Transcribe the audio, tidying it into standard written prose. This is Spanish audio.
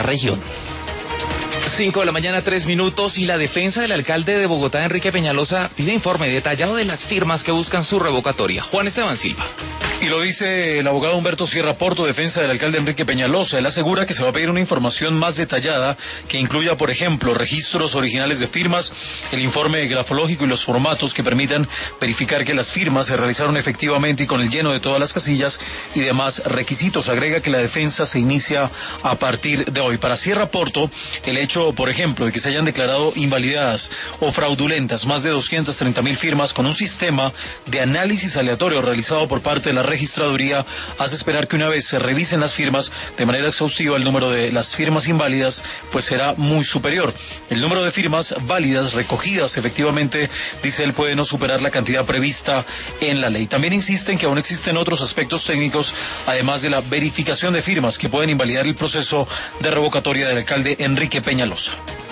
región. 5 de la mañana, 3 minutos, y la defensa del alcalde de Bogotá, Enrique Peñalosa, pide informe detallado de las firmas que buscan su revocatoria. Juan Esteban Silva. Y lo dice el abogado Humberto Sierra Porto, defensa del alcalde Enrique Peñalosa. Él asegura que se va a pedir una información más detallada que incluya, por ejemplo, registros originales de firmas, el informe grafológico y los formatos que permitan verificar que las firmas se realizaron efectivamente y con el lleno de todas las casillas y demás requisitos. Agrega que la defensa se inicia a partir de hoy. Para Sierra Porto, el hecho, por ejemplo, de que se hayan declarado invalidadas o fraudulentas más de 230.000 firmas con un sistema de análisis aleatorio realizado por parte de la registraduría hace esperar que una vez se revisen las firmas de manera exhaustiva, el número de las firmas inválidas pues será muy superior. El número de firmas válidas recogidas efectivamente, dice él, puede no superar la cantidad prevista en la ley. También insisten que aún existen otros aspectos técnicos, además de la verificación de firmas, que pueden invalidar el proceso de revocatoria del alcalde Enrique Peñalosa.